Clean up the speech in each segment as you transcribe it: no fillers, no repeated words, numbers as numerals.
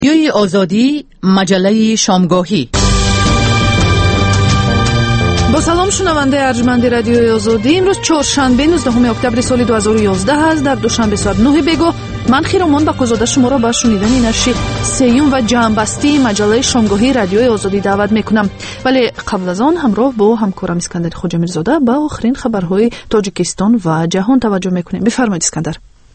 رادیوی آزادی، مجله شامگاهی. با سلام شنونده ارجمند رادیوی آزادی، امروز چهارشنبه 19 اکتبر سال 2011 است. در دوشنبه ساعت 9 بگو من خیرمان بقی‌زاده شما را به شنیدن نشر سیوم و جمع‌بستی مجله شامگاهی رادیوی آزادی دعوت میکنم. ولی قبل از آن همراه با همکارم اسکندر خوجامیرزاده به آخرین خبرهای تاجیکستان و جهان توجه میکنیم. بفرمایید اسکندر.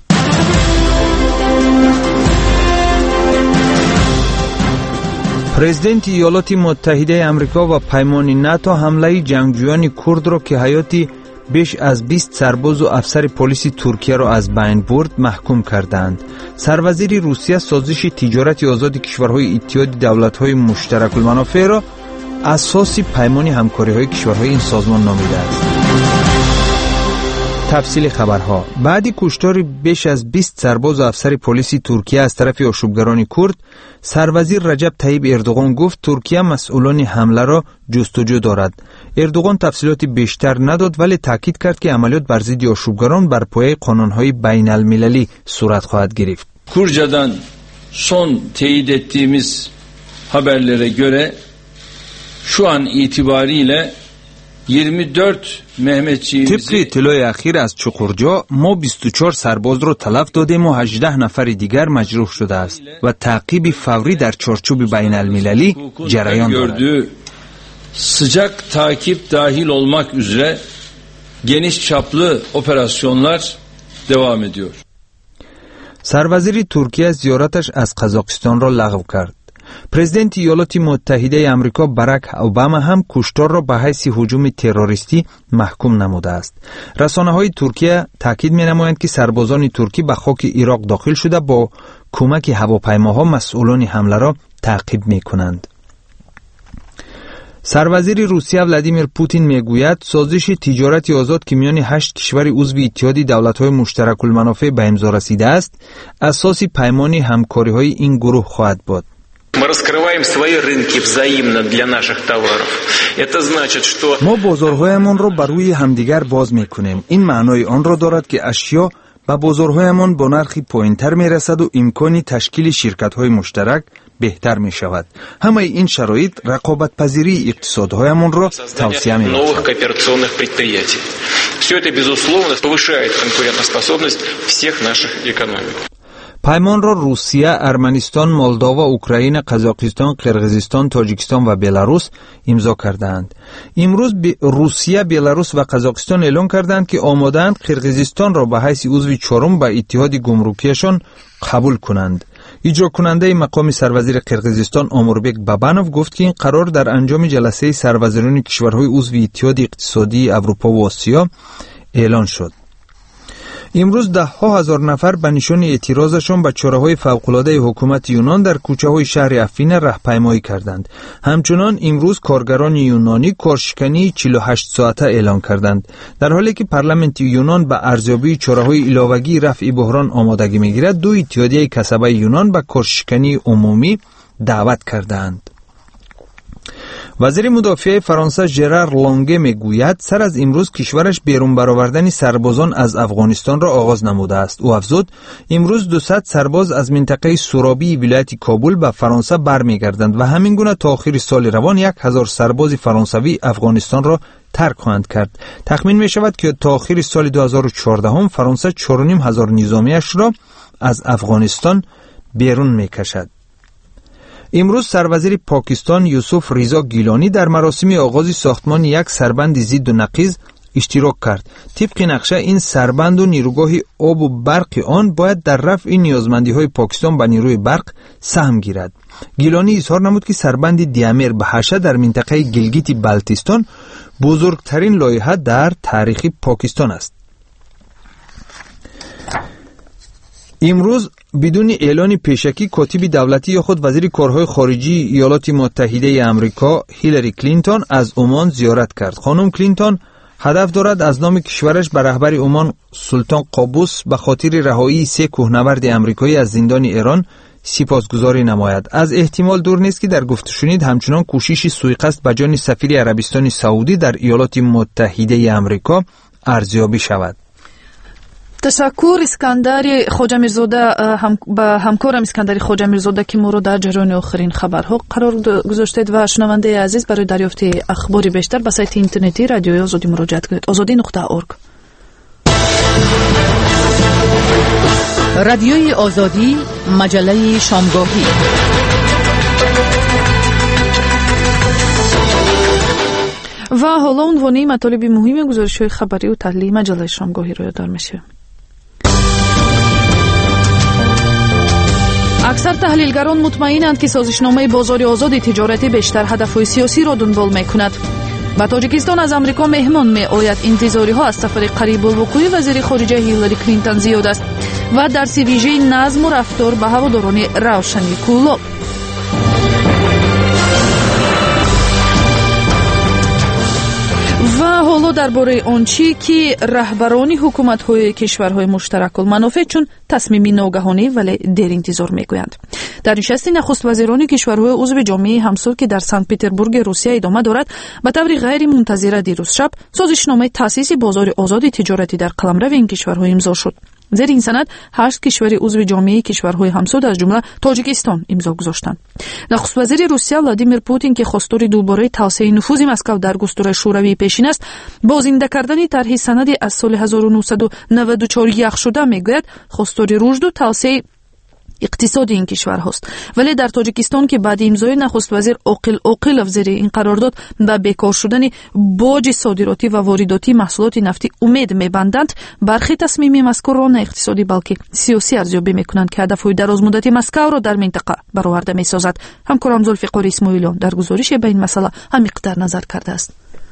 پرزیدنت ایالات متحده آمریکا و پیمان ناتو حمله جنگجویان کرد را که حیاتی بیش از 20 سرباز و افسر پلیس ترکیه را از بین برد محکوم کردند. سروزیر روسیه سازش تجارت آزاد کشورهای اتحاد دولت‌های مشترک المنافع را اساس پیمان همکاری‌های کشورهای این سازمان نامیده است. تفصیل خبرها: بعد کشتار بیش از 20 سرباز و افسر پلیس ترکیه از طرف آشوبگران کرد، سروزیر رجب طیب اردوغان گفت ترکیه مسئولان حمله را جستجو دارد. اردوغان تفصیلات بیشتر نداد ولی تاکید کرد که عملیات بر ضد آشوبگران بر پایه قانون‌های بین‌المللی صورت خواهد گرفت. Kurca'dan son teyit ettiğimiz haberlere göre şu an itibariyle 24 طبق اطلاع اخیر از چقرجا ما 24 سرباز را تلف دادیم و 18 نفر دیگر مجروح شده است و تعقیب فوری در چارچوب بین المللی جریان دارد. Sıcak takip dahil olmak üzere geniş çaplı operasyonlar devam ediyor. سروزیر ترکیه زیارتش از قزاقستان را لغو کرد. پرزیدنت ایالات متحده آمریکا باراک اوباما هم کشتار را به حیث هجوم تروریستی محکوم نموده است. رسانه‌های ترکیه تاکید می‌نمایند که سربازان ترکی به خاک عراق داخل شده با کمک هواپیماها مسئولان حمله را تعقیب می‌کنند. سروزیر روسیه ولادیمیر پوتین میگوید سازش تجارت آزاد که میان 8 کشور عضو اتحاد دولت‌های مشترک المنافع به امضا رسیده است، اساس پیمان همکاری‌های این گروه خواهد بود. ما بازارهایمان را بر روی همدیگر باز میکنیم. این معنای آن را دارد که اشیا به بازارهایمان با نرخی پایینتر میرسد و امکان تشکیل شرکت‌های مشترک بهتر می شود. همه این شرایط رقابت پذیری اقتصادهایمان را توسعه می بخشد. پیمان را روسیه، ارمنستان، مولداوا، اوکراین، قزاقستان، قرقیزستان، تاجیکستان و بلاروس امضا کردند. امروز روسیه، بلاروس و قزاقستان اعلام کردند که آماده‌اند قرقیزستان را به حیث عضو چهارم به اتحاد گمرکیشان قبول کنند. اجرا کننده مقام سروزیر قرقیزستان آموربک بابانوف گفت که این قرار در انجام جلسه سروزیران کشورهای عضو اتحاد اقتصادی اروپا و آسیا اعلان شد. امروز 10,000 نفر به نشان اعتراضشان به چاره‌های فوق‌العاده حکومت یونان در کوچه‌های شهر افینه راهپیمایی کردند. همچنان امروز کارگران یونانی کارشکنی 48 ساعته اعلان کردند، در حالی که پارلمانت یونان به ارزیابی چاره‌های علاوه‌ای رفع بحران آمادگی می‌گیرد. دو اتحادیه کسبه یونان به کارشکنی عمومی دعوت کردند. وزیر مدافع فرانسه ژرار لانگه میگوید سر از امروز کشورش بیرون برآوردن سربازان از افغانستان را آغاز نموده است. او افزود امروز 200 سرباز از منطقه سورابی ولایت کابل به فرانسه برمیگردند و همین گونه تا آخر سال روان 1000 سرباز فرانسوی افغانستان را ترک خواهند کرد. تخمین می شود که تا آخر سال 2014 فرانسه 4500 نظامیش را از افغانستان بیرون میکشد. امروز سروزیر پاکستان یوسف رضا گیلانی در مراسم آغاز ساختمان یک سربند ضد نقیض اشتراک کرد. طبق نقشه این سربند و نیروگاه آب و برق آن باید در رفع نیازمندی‌های پاکستان به نیروی برق سهم گیرد. گیلانی اظهار نمود که سربند دیامیر به حشه در منطقه گیلگیت بلتیستان بزرگترین لایحه در تاریخ پاکستان است. امروز بدون اعلان پیشکی کاتب دولتی یا خود وزیر کارهای خارجی ایالات متحده آمریکا هیلاری کلینتون از عمان زیارت کرد. خانم کلینتون هدف دارد از نام کشورش به رهبر عمان سلطان قابوس به خاطر رهایی 3 کوهنورد آمریکایی از زندان ایران سپاسگزاری نماید. از احتمال دور نیست که در گفته شنید همچنان کوشش سوءقصد به جان سفیر عربستان سعودی در ایالات متحده آمریکا ارزیابی شود. تشکر اسکندر خواجه میرزاده با همکارم اسکندر خواجه میرزاده که ما رو در جریان آخرین خبرها قرار گذاشتید و شنونده عزیز برای دریافت اخبار بیشتر به سایت اینترنتی رادیوی آزادی مراجعه کنید. azadi.org. رادیوی آزادی، مجله شامگاهی. و حالا عنوانی مطالب مهم گزارش‌های خبری و تحلیلی مجله شامگاهی رو یاددار میشه. اکثر تحلیلگران مطمئنند که سازشنامه بازار آزاد تجارتی بیشتر هدف‌های سیاسی را دنبال می‌کند. و تاجیکستان از آمریکا مهمان می‌آید. انتظارها از سفر قریب الوقوع وزیر خارجه هیلاری کلینتون زیاد است. و درس ویژه نظم و رفتار به هواداران روشنی کولاب. و حالا درباره آنچه که رهبران حکومت‌های کشورهای مشترک المنافع چون تصمیم ناگهانی ولی دیر انتظار می‌گویند. در نشست نخست وزیران کشورهای عضو جامعه همسال که در سنت پترزبورگ روسیه ادامه دارد، به طور غیر منتظره دیروز شب سازشنامه تأسیس بازار آزاد تجارتی در قلمرو این کشورها امضا شد. زیر این سند 8 کشور عضو جامعه کشورهای همسود از جمله تاجیکستان امضا گذاشتند. نخست وزیر روسیه ولادیمیر پوتین که خواستار دوباره توسعه نفوذ مسکو در گستر شوروی پیشین است، با زنده کردن طرح سندی از سال 1994 یخ شده میگوید خواستار رشد و توسعه اقتصاد این کشور هست. ولی در تاجیکستان که بعد امضای نخست وزیر عاقل زیر این قرارداد به بیکار شدن باج صادراتی و وارداتی محصولات نفتی امید میبندند، برخی تصمیم مذکور را نه اقتصادی بلکه سیاسی ارزیابی میکنند که هدفهای دراز مدتی مسکو را در منطقه برآورده میسازد. همکارم زلفقار اسماعیلیان در گزارش به این مسئله همینقدر نظر کرده است.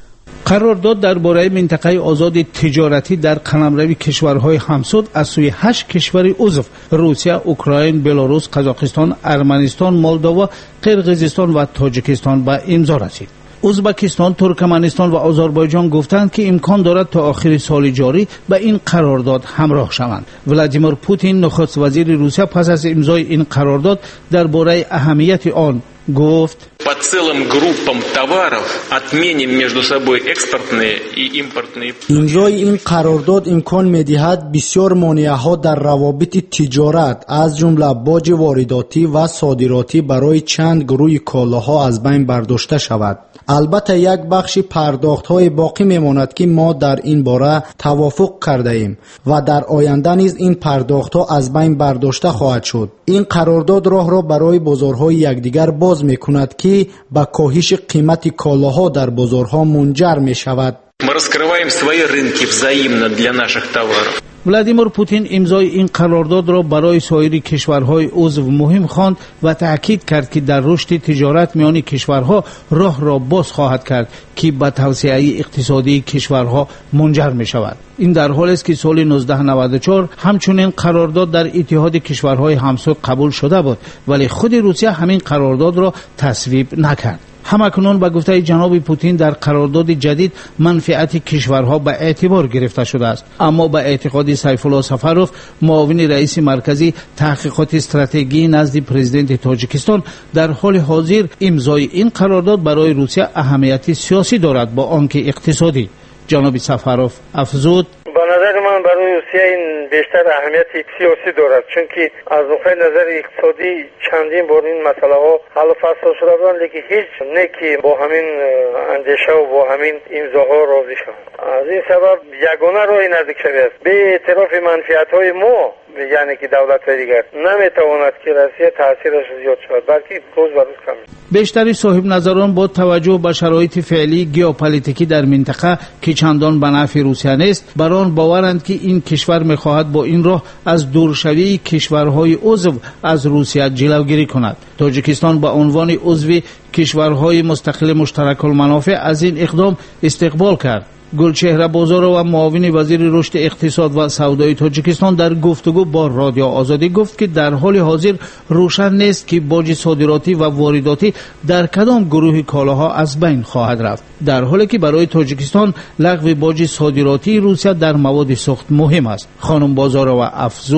قرارداد درباره منطقه آزاد تجارتی در قلمرو کشورهای همسود از سوی 8 کشور عضو روسیه، اوکراین، بلاروس، قزاقستان، ارمنستان، مولداوا، قرقیزستان و تاجیکستان به امضا رسید. ازبکستان، ترکمنستان و آذربایجان گفتند که امکان دارد تا آخر سال جاری به این قرارداد همراه شوند. ولادیمیر پوتین نخست وزیر روسیه پس از امضای این قرارداد درباره اهمیت آن گفت: по целым группам товаров отменим между собой экспортные и импортные. امضای این قرارداد امکان می‌دهد بسیار مانع‌ها در روابط تجارت از جمله باج وارداتی و صادراتی برای چند گروه کالاها از بین برداشته شود. البته یک بخش پرداخت‌های باقی میماند که ما در این باره توافق کرده ایم و در آینده نیز این پرداخت‌ها از بین برداشته خواهد شد. این قرارداد راه را برای بازارهای یکدیگر باز می‌کند که به کاهش قیمت کالاها در بازارها منجر می‌شود. Мы раскрываем свои рынки взаимно для наших товаров. ولادیمیر پوتین امضای این قرارداد را برای سایر کشورهای عضو مهم خواند و تأکید کرد که در رشد تجارت میان کشورها راه را باز خواهد کرد که به توسعه اقتصادی کشورها منجر می شود. این در حالی است که سال 1994 همچنین قرارداد در اتحاد کشورهای همسود قبول شده بود، ولی خود روسیه همین قرارداد را تصویب نکرد. همکنون به گفته جناب پوتین در قرارداد جدید منفعت کشورها به اعتبار گرفته شده است، اما به اعتقاد سیف الله سفروف، معاون رئیس مرکزی تحقیقات استراتژی نزد پرزیدنت تاجیکستان، در حال حاضر امضای این قرارداد برای روسیه اهمیت سیاسی دارد با آنکه اقتصادی. جناب سفروف افزود: به نظر من برای روسیه این بیشتر اهمیت سیاسی دارد، چون که از نقطه نظر اقتصادی چندین بار این مسئله ها حل و فصل شده بودند، لیکن هیچ نه که با همین اندیشه و با همین امضاها راضی شوند. از این سبب یگانه راه نزدیک شوی است. به اعتراف منفعت های ما، یعنی که دولت دیگر نمیتواند که روسیه تاثیرش زیاد شود، بلکه روز به روز کم. بیشتری صاحب نظران با توجه به شرایط فعلی ژئوپلیتیکی در منطقه که چندان به نفع روسیه نیست، بر آن باورند که این کشور می‌خواهد با این راه از دورشوی کشورهای عضو از روسیه جلوگیری کند. تاجیکستان به عنوان عضو کشورهای مستقل مشترک المنافع از این اقدام استقبال کرد. گلچهره بازارو و معاون وزیر رشد اقتصاد و سودای تاجیکستان در گفتگو با رادیو آزادی گفت که در حال حاضر روشن نیست که باج صادراتی و وارداتی در کدام گروه کالاها از بین خواهد رفت، در حالی که برای تاجیکستان لغو باج صادراتی روسیه در مواد سوخت مهم است. خانم بازارو افزود: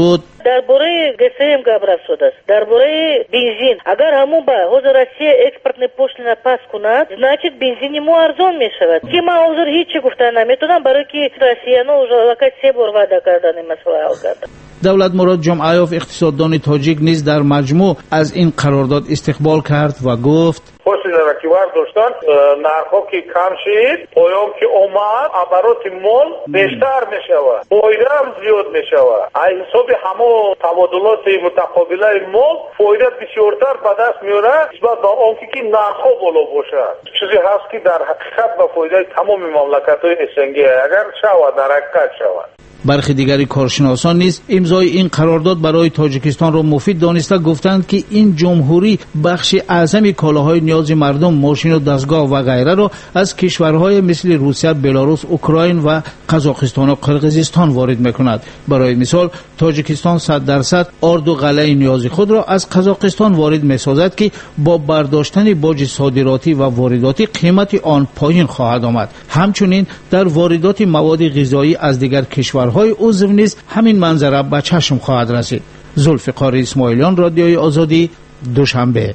درباره ГСМ гап рафтодааст. درباره бензин агар ҳамон ба ҳозир Россия экспортный пошлина пас кунад, значит бензини мо арзон мешавад. Ки ман ҳозир ҳеч чӣ гуфта наметавонам, барои ки Россияно уже лакай 3 бор ваъда кардани масъала ҳал карда. давлат мурод ҷумъаёв иқтисоддони тоҷик низ дар маҷмӯъ аз ин қарордод истиқбол кард ва гуфт: پشتیدن که داشتن نرخ‌ها که کم شد، پایام که اومد عبارات مال بیشتر میشود، فایده هم زیاد میشود. از حساب همه تبادلات متقابله مال فایده بسیارتر به دست میاره نسبت به آنکه که نرخ‌ها بالا باشد. چیزی هست که در حقیقت به فایده تمام مملکت‌های اسنگی اگر شود در حقیقت شود. برخی دیگری کارشناسان نیز امضای این قرارداد برای تاجیکستان را مفید دانسته گفتند که این جمهوری بخش اعظم کالاهای نیاز مردم، ماشین و دستگاه و غیره را از کشورهای مثل روسیه، بلاروس، اوکراین و قزاقستان و قرقیزستان وارد میکند. برای مثال تاجیکستان 100% آرد و غله نیاز خود را از قزاقستان وارد میسازد که با برداشتن باج صادراتی و وارداتی قیمت آن پایین خواهد آمد. همچنین در واردات مواد غذایی از دیگر کشورهای عضو نیز همین منظره به چشم خواهد رسید. ذوالفقار اسماعیلیان، رادیوی آزادی، دوشنبه.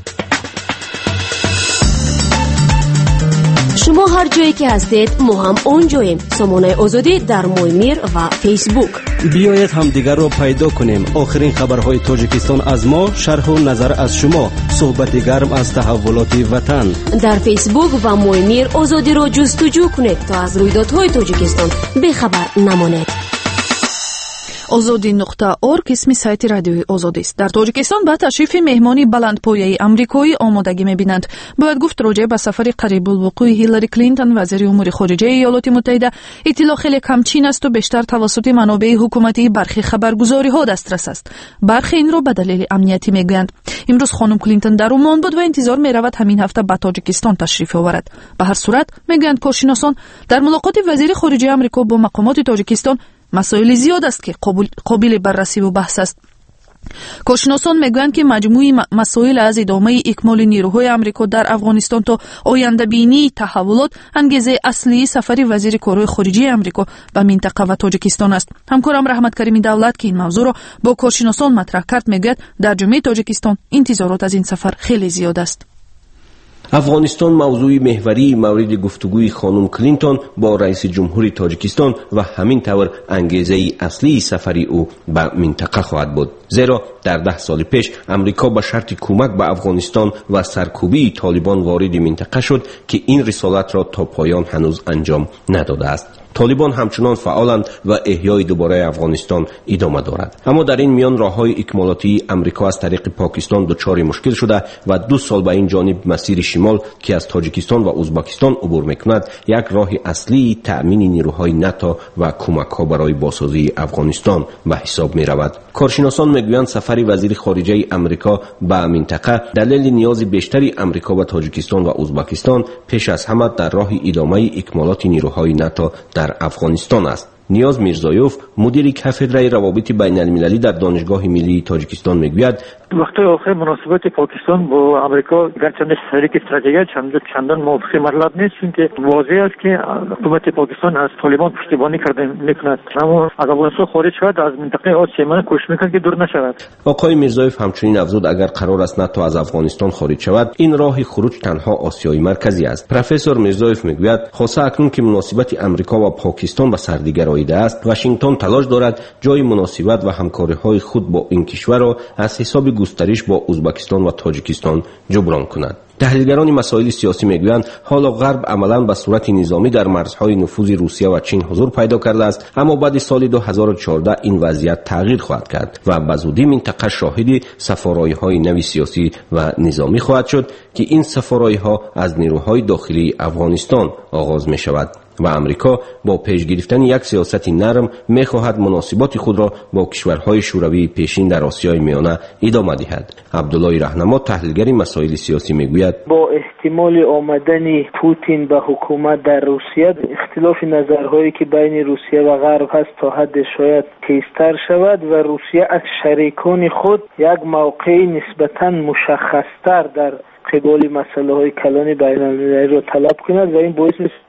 شما هر جایی که هستید ما هم اونجاییم. سامانه آزادی در مویمیر و فیسبوک. بیایید همدیگر را پیدا کنیم. آخرین خبرهای تاجیکستان از ما، شرح و نظر از شما، صحبت گرم از تحولات وطن. در فیسبوک و مویمیر آزادی را جستجو کنید تا از رویدادهای تاجیکستان بخبر نمانید. озоди.орг исми сайти радиои озодист. дар тоҷикистон ба ташрифи меҳмони баландпояи амрикоӣ омодагӣ мебинанд. бояд гуфт роҷеъ ба сафари қарибулвуқӯи Ҳиллари Клинтон, вазири умури хориҷаи Иёлоти Муттаҳида, иттилоъ хеле камчин асту бештар тавассути манобеи ҳукуматии бархи хабаргузориҳо дастрас аст. бархи инро ба далели амниятӣ мегӯянд. имрӯз хонум Клинтон дар Умон буд ва интизор меравад ҳамин ҳафта ба тоҷикистон ташриф оварад. ба ҳар сурат, мегӯянд коршиносон, дар мулоқоти вазири хориҷаи амрико бо мақомоти тоҷикистон масоили зиёд аст ки қобили баррасиву баҳс аст. коршиносон мегӯянд ки маҷмӯи масоил аз идомаи икмоли нирӯҳои амрико дар афғонистон то ояндабинии таҳаввулот ангезаи аслии сафари вазири корҳои хориҷии амрико ба минтақа ва тоҷикистон аст. ҳамкорам Раҳматкаримӣ Давлат ки ин мавзӯъро бо коршиносон матраҳ кард, мегӯяд дар ҷомеаи тоҷикистон интизорот аз ин сафар хеле зиёд аст. افغانستان موضوع محوری مورد گفتگوی خانم کلینتون با رئیس جمهوری تاجیکستان و همین طور انگیزه اصلی سفری او به منطقه خواهد بود. زیرا در 10 سال پیش امریکا به شرط کمک به افغانستان و سرکوبی طالبان وارد منطقه شد که این رسالت را تا پایان هنوز انجام نداده است. طالبان همچنان فعالند و احیای دوباره افغانستان ادامه دارد. اما در این میان راههای اکمالاتی امریکا از طریق پاکستان دچار مشکل شده و 2 سال به این جانب مسیر شمال که از تاجیکستان و ازبکستان عبور میکند یک راه اصلی تأمین نیروهای ناتو و کمک‌ها برای بازسازی افغانستان به حساب می‌رود. کارشناسان میگویند سفر وزیر خارجه امریکا به منطقه دلیل نیاز بیشتری امریکا و تاجیکستان و ازبکستان پیش از همه در راه ادامه اکمالات نیروهای ناتو در افغانستان است. نیاز میرزایوف، مدیر کافدره روابط بین المللی در دانشگاه ملی تاجیکستان میگوید وقتی آخر مناسبات پاکستان با آمریکا گرچه شریک استراتژیک چندان موافق مطلب نیست، چون واضح است که حکومت پاکستان از طالبان پشتیبانی کرده میکند، اما از افغانستان خارج شود از منطقه آسیا من کوشش میکند که دور نشود. آقای میرزایوف همچنین افزود اگر قرار است ناتو از افغانستان خارج شود، این راه خروج تنها آسیای مرکزی است. پروفسور میرزایوف میگوید خاصه اکنون که مناسبت امریکا و پاکستان به سردیگر آمده است، واشنگتن تلاش دارد جای مناسبت و همکاری‌های خود با این کشور را از حساب گسترش با ازبکستان و تاجیکستان جبران کند. تحلیلگران مسائل سیاسی میگویند حالا غرب عملاً به صورت نظامی در مرزهای نفوذ روسیه و چین حضور پیدا کرده است، اما بعد سال 2014 این وضعیت تغییر خواهد کرد و به زودی منطقه شاهد سفارایی‌های نوی سیاسی و نظامی خواهد شد که این سفارایی‌ها از نیروهای داخلی افغانستان آغاز می شود و امریکا با پیش گرفتن یک سیاست نرم می‌خواهد مناسبات خود را با کشورهای شوروی پیشین در آسیای میانه ادامه دهد. عبدالله رهنما، تحلیلگر مسائل سیاسی، میگوید با احتمال آمدن پوتین به حکومت در روسیه، اختلاف نظرهایی که بین روسیه و غرب هست تا حد شاید تیزتر شود و روسیه از شریکان خود یک موقع نسبتاً مشخصتر در قبال مسائل های کلان بین المللی را طلب کند و این باعث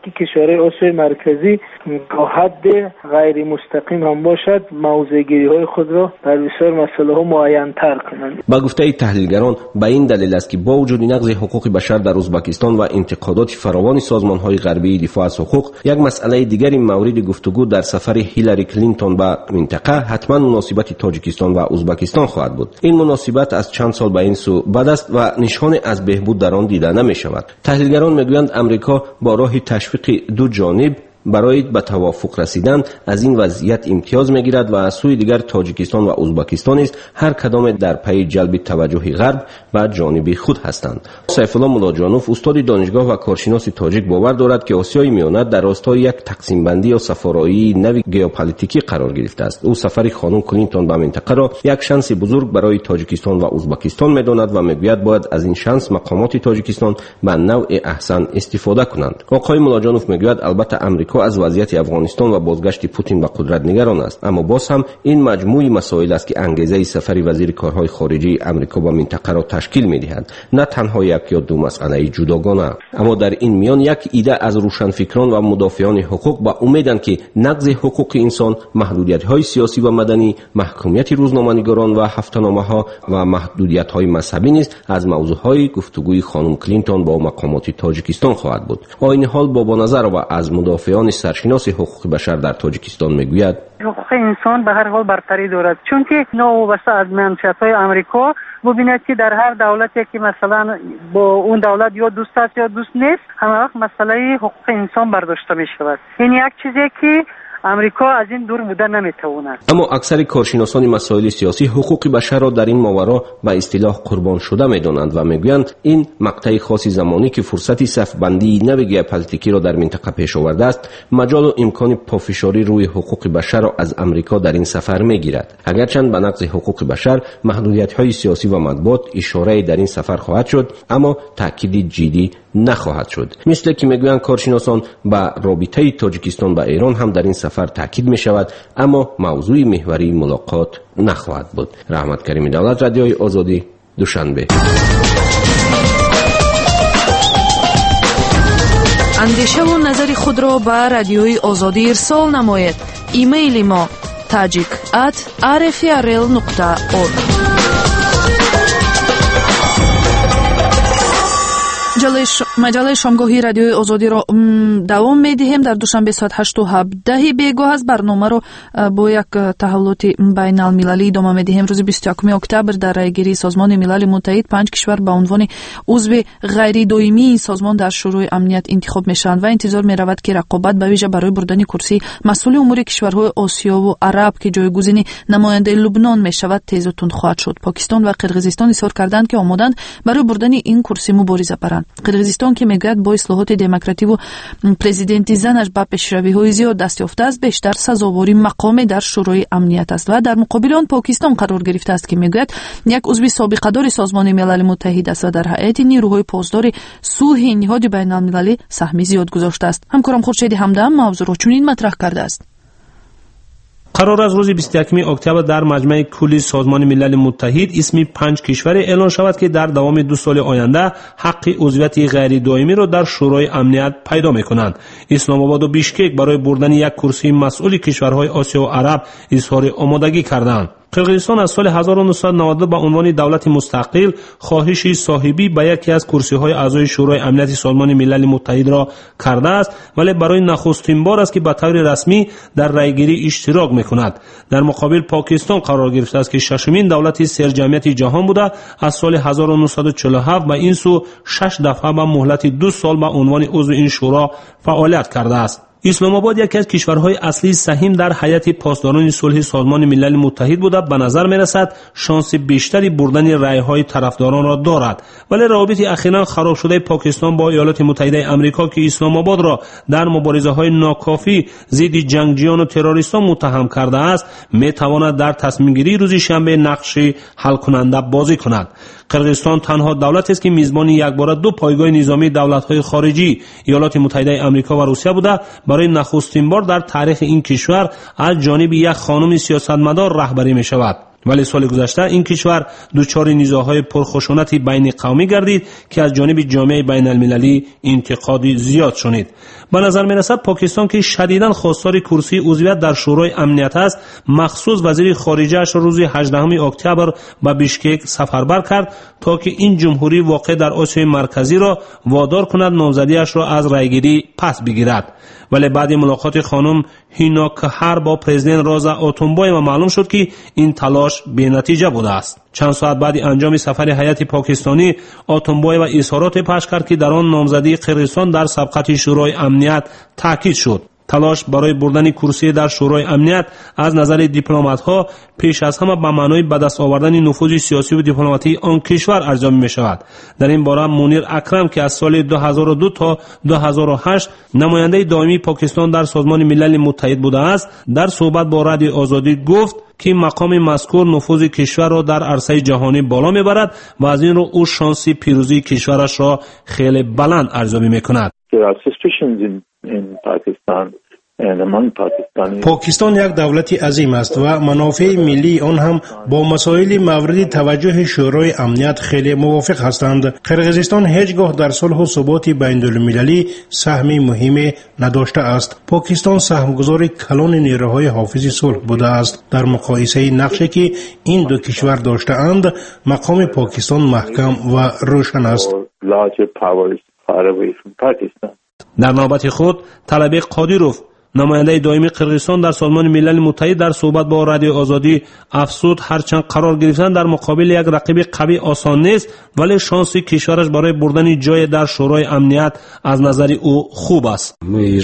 که کشورهای آسیای مرکزی تا حد غیر مستقیم هم باشد موضع‌گیری های خود را در بسیار مسائل ها معین‌تر کنند. با گفته تحلیلگران به این دلیل است که با وجود نقض حقوق بشر در ازبکستان و انتقادات فراوان سازمان‌های غربی دفاع از حقوق، یک مسئله دیگری مورد گفتگو در سفر هیلاری کلینتون به منطقه حتما مناسبت تاجیکستان و ازبکستان خواهد بود. این مناسبت از چند سال به این سو بد است و نشان از بهبود در آن دیده نمی‌شود. تحلیلگران میگویند امریکا با راه تشویق دو جانب برای به توافق رسیدن از این وضعیت امتیاز میگیرد و از سوی دیگر تاجیکستان و ازبکستان است هر کدام در پی جلب توجه غرب به جانب خود هستند. سیف الله ملاجانوف استاد دانشگاه و کارشناس تاجیک باور دارد که آسیای میانه در راستای یک تقسیم بندی یا سفارایی نوی ژئوپلیتیکی قرار گرفته است. او سفر خانم کلینتون به منطقه را یک شانس بزرگ برای تاجیکستان و ازبکستان میداند و میگوید باید از این شانس مقامات تاجیکستان به نوع احسن استفاده کنند. آقای ملاجانوف میگوید البته امریکا از وضعیت افغانستان و بازگشت پوتین به قدرت نگران است، اما باز هم این مجموعه مسائل است که انگیزه سفر وزیر کارهای خارجه امریکا به منطقه را تشکیل می‌دهد، نه تنها یک یا دو مسئله جداگانه. اما در این میان یک ایده از روشنفکران و مدافعان حقوق با امیدند که نقض حقوق انسان، محدودیت‌های سیاسی و مدنی، محکومیت روزنامه‌نگاران و هفته‌نامه‌ها و محدودیت‌های مذهبی نیز از موضوع‌های گفتگوی خانم کلینتون با مقامات تاجیکستان خواهد بود. آین حال با نظر و از مدافعان سرشناس حقوق بشر در تاجیکستان میگوید حقوق انسان به هر حال برتری دارد، چون که نوابسته از منشأهای امریکا ببیند که در هر دولتی که مثلا با اون دولت یا دوست است یا دوست نیست، همه وقت مسئله حقوق انسان برداشته می شود. این یک چیزی که امریکا از این دور بودن نمیتواند. اما اکثر کارشناسان مسائل سیاسی حقوق بشر را در این ماورا به اصطلاح قربان شده میدانند و میگویند این مقطع خاصی زمانی که فرصتی صف‌بندی نوع ژئوپلیتیکی را در منطقه پیش آورده است، مجال و امکان پافشاری روی حقوق بشر را از امریکا در این سفر میگیرد. اگرچند به نقض حقوق بشر، محدودیت‌های سیاسی و مطبوعات اشاره در این سفر خواهد شد، اما تاکید جدی نخواهد شد. مثل که میگویند کارشناسان، به رابطه تاجیکستان با ایران هم در این سفر تاکید می شود، اما موضوع محوری ملاقات نخواهد بود. رحمت کریمی دولت، رادیوی آزادی، دوشنبه. اندیشه و نظر خود را به رادیوی آزادی ارسال نمایید. ایمیل ما tajik@rfrl.org. مجله شامگاهی رادیوی آزادی را دوام می‌دهیم. در دوشنبه ساعت 8:17 بیگاه از برنامه را با یک تحولات بین المللی ادامه می‌دهیم. روز 21 اکتبر در رأیگیری سازمان ملل متحد 5 کشور به عنوان عضو غیر دائمی این سازمان در شورای امنیت انتخاب میشوند و انتظار می‌رود که رقابت به ویژه برای بردن کرسی مسئول امور کشورهای آسیا و عرب که جایگزین نماینده لبنان میشود تیز و تند خواهد شد. پاکستان و قرقیزستان اظهار کردند که آمادند برای بردن این کرسی مبارزه برند. قرقیزستان که میگوید با اصلاحات دموکراتیک و پرزیدنتی زنش به پیشروی‌های زیاد دست یافته است، بیشتر سزاواری مقام در شورای امنیت است و در مقابل آن پاکستان قرار گرفته است که میگوید یک عضو سابقه‌دار سازمان ملل متحد است و در هیئت نیروهای پاسدار صلح نهاد بین‌المللی سهم زیاد گذاشته است. همکارم خورشید همدم موضوع را چنین مطرح کرده است. قرار از روز 21 اکتبر در مجمع کلی سازمان ملل متحد اسم 5 کشور اعلان شود که در دوام 2 سال آینده حق عضویت غیر دائمی را در شورای امنیت پیدا می‌کنند. اسلام آباد و بیشکک برای بردن یک کرسی مسئول کشورهای آسیا و عرب اظهار آمادگی کردند. قرقیزستان از سال 1992 به عنوان دولت مستقل خواهش صاحبی به یکی از کرسی‌های اعضای شورای امنیت سازمان ملل متحد را کرده است، ولی برای نخستین بار است که به طور رسمی در رأیگیری اشتراک می‌کند. در مقابل پاکستان قرار گرفته است که ششمین دولت سرجمعیت جهان بوده، از سال 1947 به این سو 6 دفعه به مهلت 2 سال به عنوان عضو این شورا فعالیت کرده است. اسلام آباد یکی از کشورهای اصلی سهیم در هیئت پاسداران صلح سازمان ملل متحد بوده. به نظر می‌رسد شانس بیشتری بردن رأی‌های طرفداران را دارد، ولی روابط اخیراً خراب شده پاکستان با ایالات متحده آمریکا که اسلام آباد را در مبارزه‌های ناکافی ضد جنگجویان و تروریستان متهم کرده است، می‌تواند در تصمیم‌گیری روز شنبه نقش حل کننده بازی کند. قرقیزستان تنها دولت است که میزبان یکباره 2 پایگاه نظامی دولت‌های خارجی ایالات متحده آمریکا و روسیه بوده. برای نخستین بار در تاریخ این کشور از جانب یک خانم سیاستمدار رهبری می شود. ولی سال گذشته این کشور دچار نزاع‌های پرخشونت بین قومی گردید که از جانب جامعه بین المللی انتقادی زیاد شنید. به نظر می‌رسد پاکستان که شدیداً خواستار کرسی عضویت در شورای امنیت است، مخصوص وزیر خارجه اش روز 18 اکتبر به بیشکک سفربر کرد تا که این جمهوری واقع در آسیای مرکزی را وادار کند نامزدی‌اش را از رایگیری پس بگیرد. ولی بعد ملاقات خانم هینا کهر با پرزیدنت رازا اوتونبایوا معلوم شد که این تلاش بی‌نتیجه بوده است. چند ساعت بعد انجام سفر هیئت پاکستانی، اوتونبایوا اظهارات پخش کرد که در آن نامزدی قرقیزستان در سبقت شورای امنیت تاکید شد. تلاش برای بردن کرسی در شورای امنیت از نظر دیپلمات‌ها پیش از همه به معنای به دست آوردن نفوذ سیاسی و دیپلماتی آن کشور ارزیابی می‌شود. در این باره منیر اکرم که از سال 2002 تا 2008 نماینده دائمی پاکستان در سازمان ملل متحد بوده است، در صحبت با رادیو آزادی گفت که مقام مذکور نفوذ کشور را در عرصه جهانی بالا می‌برد و از این رو او شانس پیروزی کشورش را خیلی بلند ارزیابی می‌کند. پاکستان یک دولت عظیم است و منافع ملی آن هم با مسائل مورد توجه شورای امنیت خیلی موافق هستند. قرقیزستان هیچگاه در صلح و ثبات بین‌المللی سهم مهم نداشته است. پاکستان سهمگذار کلان نیروهای حافظ صلح بوده است. در مقایسه نقشی که این دو کشور داشته‌اند، مقام پاکستان محکم و روشن است. در نوبت خود طلبه قادیروف نماینده دائمی قرقیزستان در سازمان ملل متحد در صحبت با رادیو آزادی افزود هرچند قرار گرفتن در مقابل یک رقیب قوی آسان نیست، ولی شانس کشورش برای بردن جای در شورای امنیت از نظر او خوب است.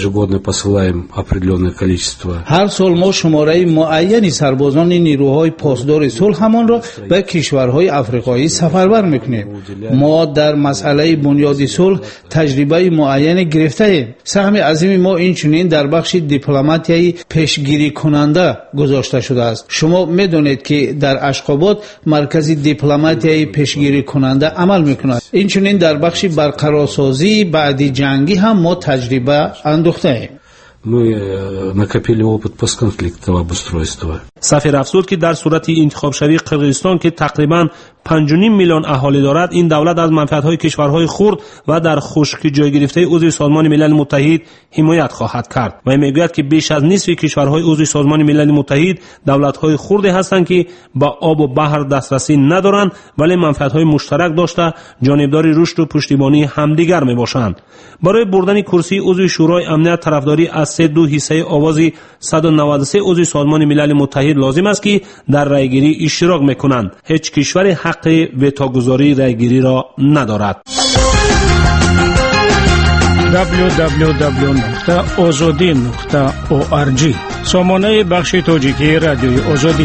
هر سال ما شماره معینی سربازان نیروهای پاسدار صلح همان را به کشورهای افریقایی سفربر میکنیم. ما در مسئله بنیاد صلح تجربه معین گرفته ایم. سهم عظیم ما اینچنین در بخش دیپلماتیایی پیشگیری کننده گذاشته شده است. شما میدونید که در اشخابات مرکز دیپلماتیایی پیشگیری کننده عمل میکند. اینچنین در بخش برقرارسازی بعد جنگی هم ما تجربه اندوخته ایم. سفیر افزود که در صورت انتخاب شوی قرقیزستان که تقریباً 5.5 میلیون اهالی دارد، این دولت از منفعت‌های کشورهای خرد و در خشکی جای گرفته عضو سازمان ملل متحد حمایت خواهد کرد و میگوید که بیش از نصف کشورهای عضو سازمان ملل متحد دولت‌های خردی هستند که با آب و بحر دسترسی ندارند ولی منفعت‌های مشترک داشته جانبدار رشد و پشتیبانی همدیگر میباشند. برای بردن کرسی عضو شورای امنیت طرفداری از 3/2 حصه آواز 193 عضو سازمان ملل متحد لازم است که در رایگیری اشتراک میکنند. هیچ کشور حق وتوگذاری رایگیری را ندارد. www.azadi.org سامانه بخش تاجیکی رادیوی آزادی.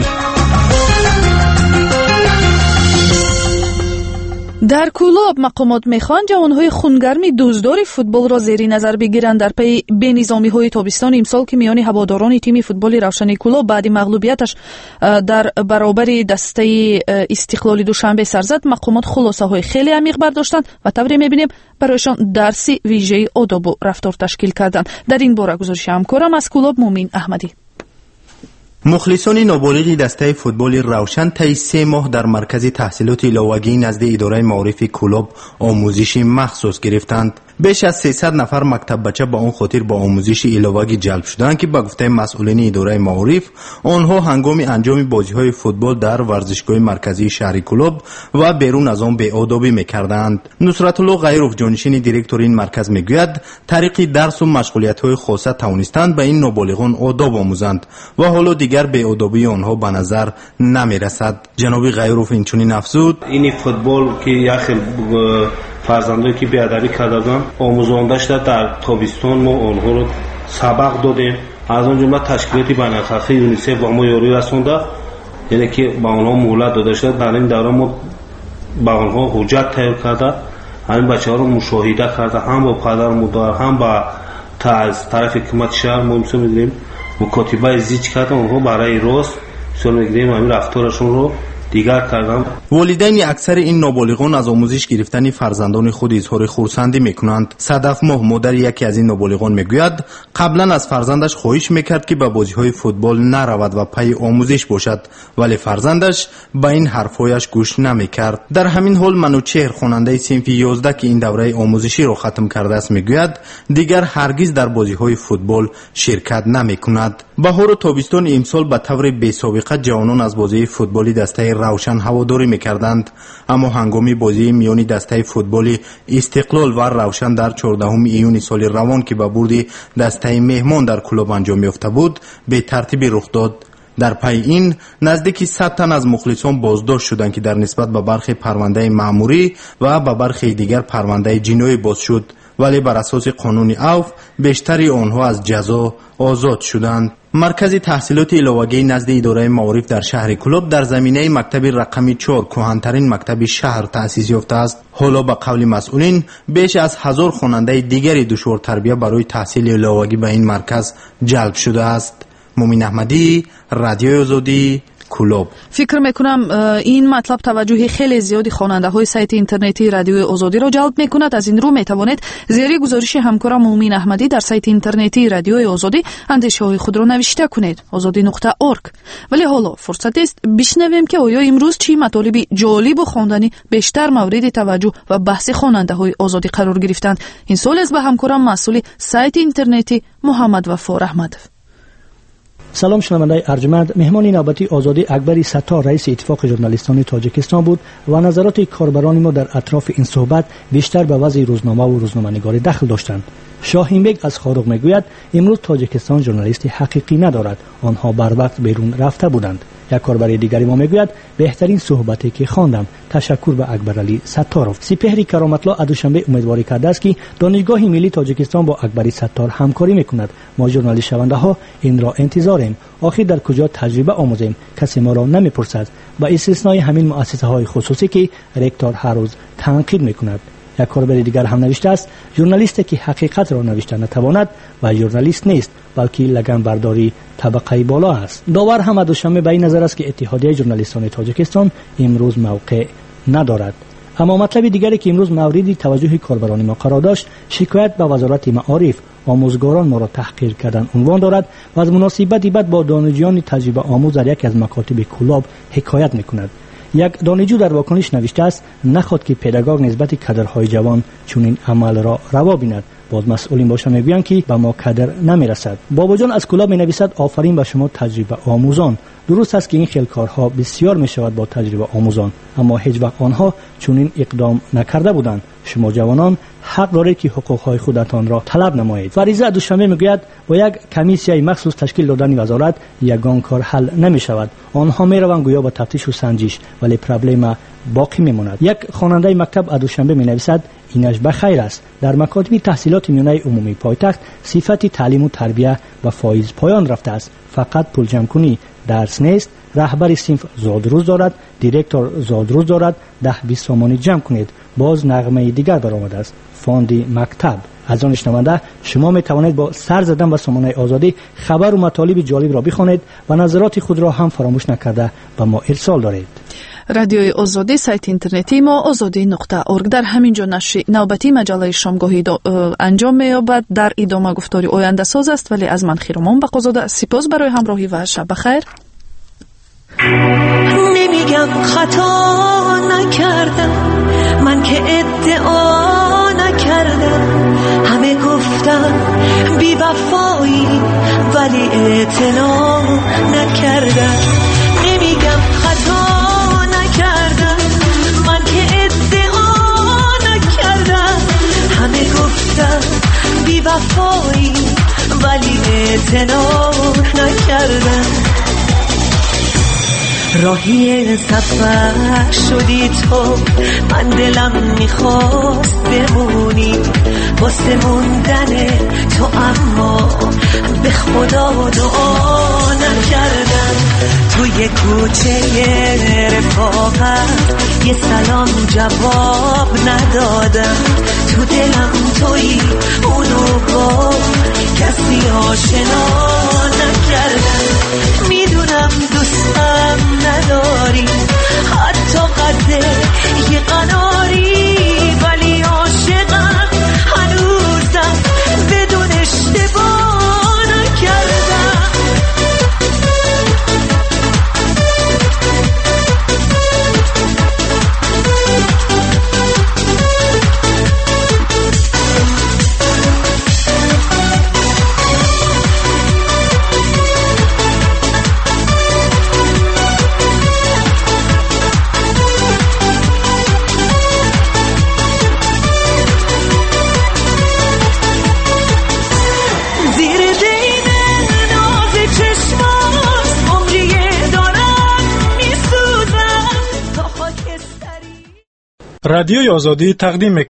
در کلاب مقامات میخوان جوانهای خونگرمی دوزدار فوتبال را زیر نظر بگیرند در پی بینظامی های تابستان امسال که میان هواداران تیم فوتبال روشن کلاب بعد مغلوبیتش در برابر دسته استقلال دوشنبه سر زد، مقامات خلاصه های خیلی عمیق برداشتند و طوری میبینیم برایشان درسی ویژه آداب و رفتار تشکیل کردند. در این باره گزارش همکارم از کلاب مومین احمدی. مخلصان نابالغ دسته فوتبال روشن طی 3 ماه در مرکز تحصیلات علاوگی نزد اداره معارف کلاب آموزش مخصوص گرفتند. بیش از 300 نفر مکتب بچه با اون خاطر با آموزش علاوگی جلب شدند که به گفته مسئولین اداره معارف آنها هنگام انجام بازی‌های فوتبال در ورزشگاه مرکزی شهر کلاب و بیرون از آن بی‌آدابی می‌کردند. نصرت الله غیروف جانشین دیرکتور این مرکز میگوید طریق درس و مشغولیت‌های خاصه توانستند به این نابالغان آداب آموزند و حالا دیگر بی‌آدابی آنها به نظر نمی‌رسد. جناب غیروف اینچنین افزود: این فوتبال که یخل فرزندایی که بیادبی کردن آموزاندش در تابستان ما آنها رو سبق دادیم. از اون جمله تشکیلاتی بین‌المللی یونیسف و ما یاری رسونده، یعنی که با آنها مهلت داده شده. در این دوره ما با آنها حجت تهیه کرده، همین بچه‌ها رو مشاهده کرده، هم با پدر مادر هم با از طرف حکومت شهر ما می‌گیریم مکاتبه زیج کرده، اونها برای راست می‌گیریم همین رفتارشون رو دیگر کردم. والدین اکثر این نابالغان از آموزش گرفتن فرزندان خود اظهار خرسندی میکنند. صدف ماه مادر یکی از این نابالغان میگوید قبلا از فرزندش خواهش میکرد که به بازی‌های فوتبال نرود و پی آموزش باشد، ولی فرزندش به این حرفایش گوش نمیکرد. در همین حال منوچهر خواننده صنف 11 که این دوره آموزشی را ختم کرده است میگوید دیگر هرگز در بازی‌های فوتبال شرکت نمیکند. بهار و تابستان امسال به طور بی‌سابقه جوانان از بازی فوتبالی دسته روشن هواداری میکردند، اما هنگام بازی میان دسته فوتبالی استقلال و روشن در 14 ایون سال روان که به برد دسته مهمان در کلوب انجام یافته بود به ترتیب رخ داد. در پی این نزدیک 100 تن از مخلصان بازداشت شدند که در نسبت به برخی پرونده مأموری و به برخی دیگر پرونده جنایی باز شد، ولی بر اساس قانون عفو بیشتری آنها از جزا آزاد شدند. مرکز تحصیلات علاوگی نزد اداره معارف در شهر کلوب در زمینه مکتب رقم 4 کهن‌ترین مکتب شهر تأسیس یافته است. حالا به قول مسئولین بیش از 1000 خواننده دیگری دشوار تربیه برای تحصیل علاوگی به این مرکز جلب شده است. مومین احمدی، رادیوی آزادی، کلوب. فکر میکنم این مطلب توجه خیلی زیادی خواننده های سایت اینترنتی رادیوی آزادی را جلب میکند. از این رو میتوانید زیر گزارش همکارم مومین احمدی در سایت اینترنتی رادیوی آزادی اندیشه های خود را نوشته کنید azadi.org. ولی حالا فرصت است بشنویم که آیا امروز چی مطالبی جالب و خواندنی بیشتر مورد توجه و بحث خواننده های آزادی قرار گرفتند. این سال از به همکارم مسئول سایت اینترنتی محمد وفا رحمتov. سلام شنوندگان ارجمند، مهمان نوبتی آزادی اکبری ستار رئیس اتفاق ژورنالیستان تاجیکستان بود و نظرات کاربران ما در اطراف این صحبت بیشتر به وضع روزنامه و روزنامه‌نگاری دخل داشتند. شاهین بیگ از خاروق میگوید امروز تاجیکستان ژورنالیستی حقیقی ندارد، آنها بر وقت بیرون رفته بودند. یک کاربر دیگری ما میگوید بهترین صحبتی که خواندم، تشکر به اکبرعلی ستارov. سپهری کرامت‌الله دوشنبه امیدواری کرده است که دانشگاه ملی تاجیکستان با اکبری ستار همکاری میکند. ما ژورنالیست شونده ها این را انتظاریم. آخر در کجا تجربه آموزیم؟ کسی ما را نمیپرسد، با استثنای همین مؤسسه های خصوصی که رکتور هر روز تنقید میکند. یک کاربر دیگر هم نوشته است ژورنالیستی که حقیقت را نوشته نتواند و ژورنالیست نیست، بلکه لگن برداری طبقه بالا است. داور هم دوشنبه به این نظر است که اتحادیه ژورنالیستان تاجیکستان امروز موقع ندارد. اما مطلب دیگری که امروز مورد توجه کاربران ما قرار داشت، شکایت به وزارت معارف آموزگاران ما را تحقیر کردن عنوان دارد و از مناسبتی بد با دانشجویان تجربه آموز در یکی از مکاتب کلاب حکایت میکند. یک دانشجو در واکنش نوشته است نخواد که پداگوگ نسبت کادرهای جوان چون این عمل را روا بیند. باز مسئولین باشند میگویند که به ما کادر نمیرسد. بابا جان از کلاب مینویسد آفرین به شما تجربه آموزان. درست است که این خیل کارها بسیار میشود با تجربه آموزان، اما هیچ وقت آنها چون این اقدام نکرده بودند. شما جوانان حق دارید که حقوقهای خودتان را طلب نمایید. فریضه دوشنبه میگوید با یک کمیسیای مخصوص تشکیل دادن وزارت یگان کار حل نمی شود. آنها می روند گویا با تفتیش و سنجش، ولی پرابلم باقی میماند. یک خواننده مکتب دوشنبه می نویسد اینش بخیر است. در مکاتب تحصیلات میانه عمومی پایتخت صفت تعلیم و تربیه و فایز پایان رفته است. فقط پول جمع کنی درس نیست. رهبر صنف زادروز دارد، دیرکتور زادروز دارد، 10-20 سامانی جمع کنید. باز نغمه دیگر برآمده است، فاندی مکتب. از آن شنونده شما می توانید با سر زدن به سامانه آزادی خبر و مطالب جالب را بخوانید و نظرات خود را هم فراموش نکرده به ما ارسال دارید. رادیوی آزادی سایت اینترنتی ما azadi.org. در همین جا نشر نوبتی مجله شامگاهی انجام می‌یابد. در ادامه گفتاری آینده ساز است، ولی از من خیرمان بقازاده سپاس برای همراهی و شب بخیر. نمیگم خطا نکردم، من که ادعا نکردم، همه گفتم بی وفایی ولی اعتنا نکردم. نمیگم خطا نکردم، من که ادعا نکردم، همه گفتم بی وفایی ولی اعتنا نکردم. راهی سفر شدی تو، من دلم میخواست بمونی واسه موندن تو، اما به خدا دعا نکردم. توی کوچه رفاقت یه سلام جواب ندادم، تو دلم توی اونو با کسی آشنا نکردم. میدونم دوستم نداری، حتی قده یه قناری ولی عاشقم هنوزم بدون اشتباه نکردم رادیوی آزادی تقدیم